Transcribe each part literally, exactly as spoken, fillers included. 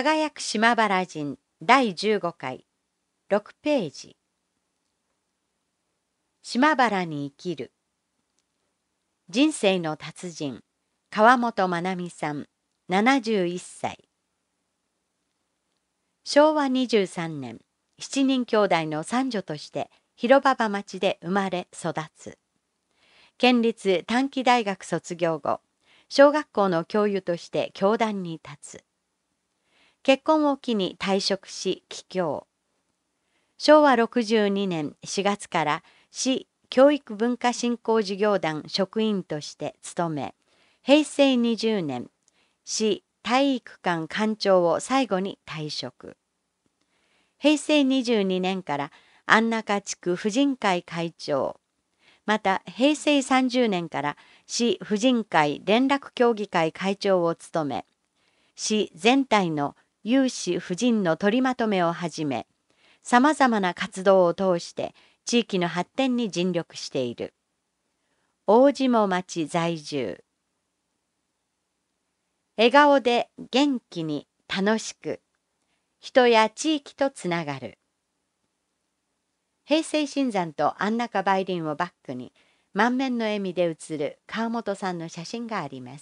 輝く島原人だいじゅうごかいろくページ。島原に生きる。人生の達人川本まなみさんななじゅういっさい。しょうわにじゅうさんねん、しちにん兄弟の三女として広馬場町で生まれ育つ。県立短期大学卒業後、小学校の教諭として教壇に立つ。結婚を機に退職し帰郷。しょうわろくじゅうにねんしがつから市教育文化振興事業団職員として勤め、へいせいにじゅうねん市体育館館長を最後に退職。へいせいにじゅうにねんから安中地区婦人会会長、またへいせいさんじゅうねんから市婦人会連絡協議会会長を務め、市全体の有志婦人の取りまとめをはじめ、さまざまな活動を通して地域の発展に尽力している。大島町在住。笑顔で元気に楽しく、人や地域とつながる。平成新山と安中梅林をバックに満面の笑みで写る川本さんの写真があります。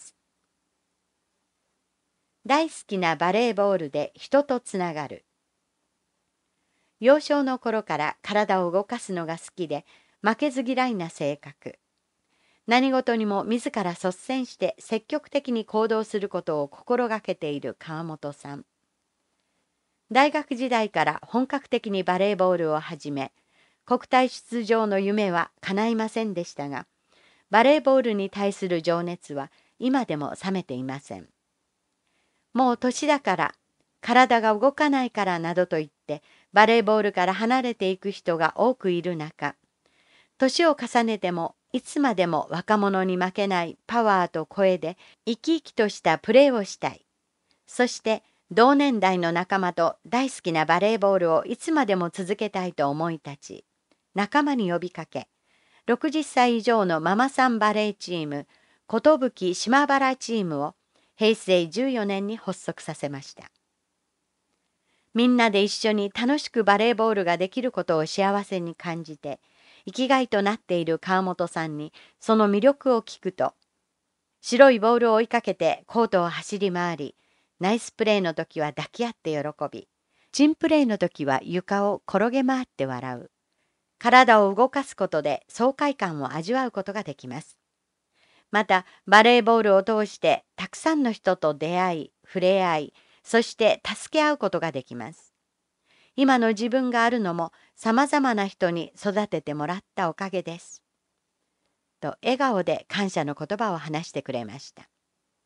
大好きなバレーボールで人とつながる。幼少の頃から体を動かすのが好きで負けず嫌いな性格。何事にも自ら率先して積極的に行動することを心がけている川本さん。大学時代から本格的にバレーボールを始め、国体出場の夢は叶いませんでしたが、バレーボールに対する情熱は今でも冷めていません。もう年だから、体が動かないからなどと言ってバレーボールから離れていく人が多くいる中、年を重ねてもいつまでも若者に負けないパワーと声で生き生きとしたプレーをしたい。そして同年代の仲間と大好きなバレーボールをいつまでも続けたいと思い立ち、仲間に呼びかけ、ろくじゅっさい以上のママさんバレーチーム、寿島原チームをへいせいじゅうよねんに発足させました。みんなで一緒に楽しくバレーボールができることを幸せに感じて、生きがいとなっている川本さんにその魅力を聞くと、白いボールを追いかけてコートを走り回り、ナイスプレーの時は抱き合って喜び、チンプレーの時は床を転げ回って笑う。体を動かすことで爽快感を味わうことができます。また、バレーボールを通してたくさんの人と出会い、触れ合い、そして助け合うことができます。今の自分があるのもさまざまな人に育ててもらったおかげです。と笑顔で感謝の言葉を話してくれました。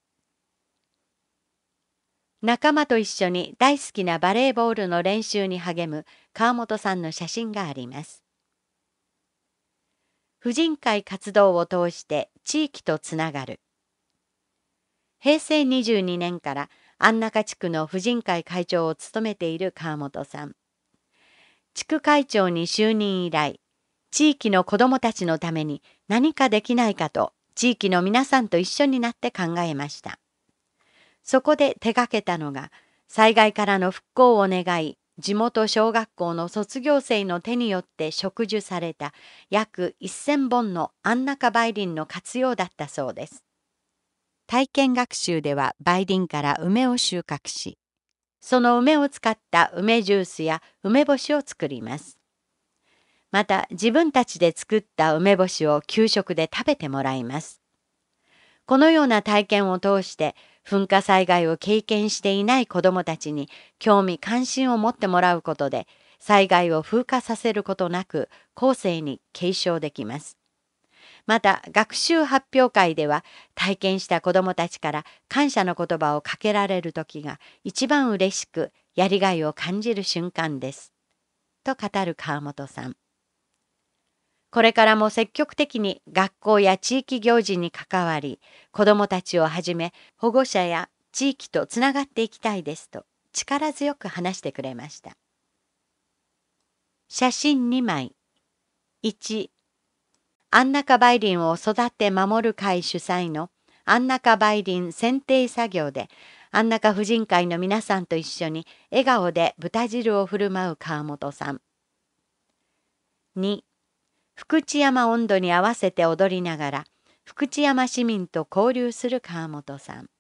仲間と一緒に大好きなバレーボールの練習に励む川本さんの写真があります。婦人会活動を通して地域とつながる。へいせいにじゅうにねんから安中地区の婦人会会長を務めている川本さん。地区会長に就任以来、地域の子どもたちのために何かできないかと地域の皆さんと一緒になって考えました。そこで手がけたのが、災害からの復興を願い、地元小学校の卒業生の手によって植樹された約せんぼんの安中梅林の活用だったそうです。体験学習では梅林から梅を収穫し、その梅を使った梅ジュースや梅干しを作ります。また自分たちで作った梅干しを給食で食べてもらいます。このような体験を通して噴火災害を経験していない子どもたちに興味関心を持ってもらうことで、災害を風化させることなく後世に継承できます。また学習発表会では体験した子どもたちから感謝の言葉をかけられる時が一番嬉しくやりがいを感じる瞬間です。と語る川本さん。これからも積極的に学校や地域行事に関わり、子どもたちをはじめ保護者や地域とつながっていきたいですと力強く話してくれました。写真にまい。いち、安中梅林を育て守る会主催の安中梅林剪定作業で安中婦人会の皆さんと一緒に笑顔で豚汁を振る舞う川本さん。に、福知山音頭に合わせて踊りながら福知山市民と交流する川本さん。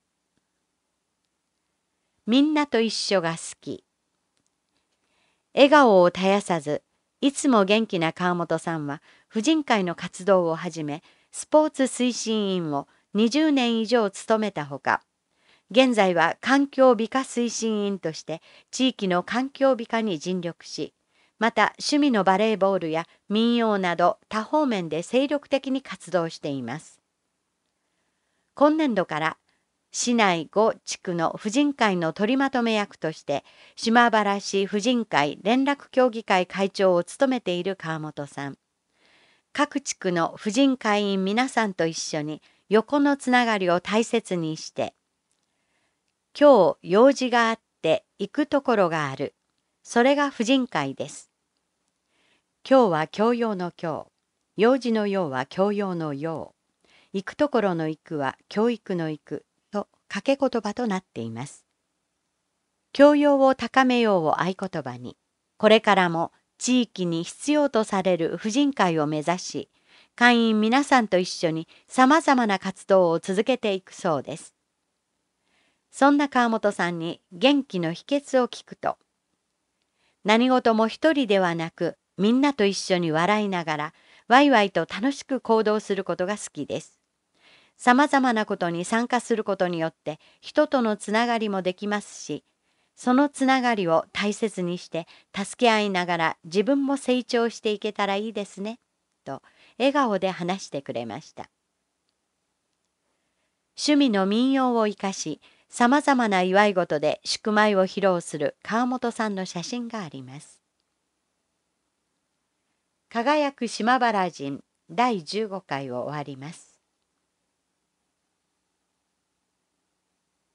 みんなと一緒が好き。笑顔を絶やさず、いつも元気な川本さんは婦人会の活動をはじめ、スポーツ推進員をにじゅうねん以上務めたほか、現在は環境美化推進員として地域の環境美化に尽力し、また趣味のバレーボールや民謡など多方面で精力的に活動しています。今年度から市内ご地区の婦人会の取りまとめ役として島原市婦人会連絡協議会会長を務めている川本さん。各地区の婦人会員皆さんと一緒に横のつながりを大切にして、今日用事があって行くところがある。それが婦人会です。今日は教養の今日、用事の用は教養の用、行くところの行くは教育の行くと掛け言葉となっています。教養を高めようを合言葉に、これからも地域に必要とされる婦人会を目指し、会員皆さんと一緒にさまざまな活動を続けていくそうです。そんな川本さんに元気の秘訣を聞くと、何事も一人ではなく、みんなと一緒に笑いながら、ワイワイと楽しく行動することが好きです。さまざまなことに参加することによって人とのつながりもできますし、そのつながりを大切にして助け合いながら自分も成長していけたらいいですね、と笑顔で話してくれました。趣味の民謡を生かし、さまざまな祝い事で祝米を披露する川本さんの写真があります。輝く島原人だいじゅうごかいを終わります。